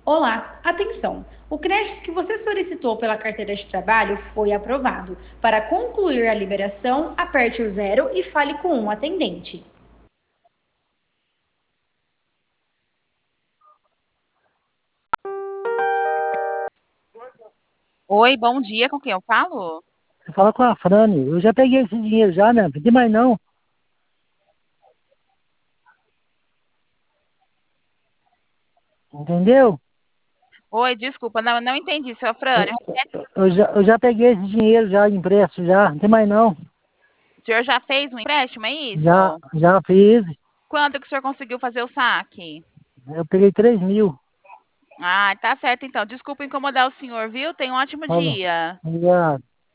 Olá, atenção! O crédito que você solicitou pela carteira de trabalho foi aprovado. Para concluir a liberação, aperte o zero e fale com um atendente. Oi, bom dia, com quem eu falo? Você fala com a Frane. Eu já peguei esse dinheiro já, né? Não pedi mais não. Entendeu? Oi, desculpa, não entendi, seu Eu, Frânio. eu já peguei esse dinheiro já, impresso já. Não tem mais não. O senhor já fez um empréstimo, é Já, isso? já fiz. Quanto que o senhor conseguiu fazer o saque? Eu peguei 3.000. Ah, tá certo então. Desculpa incomodar o senhor, viu? Tenha um ótimo Falou. dia. Obrigado.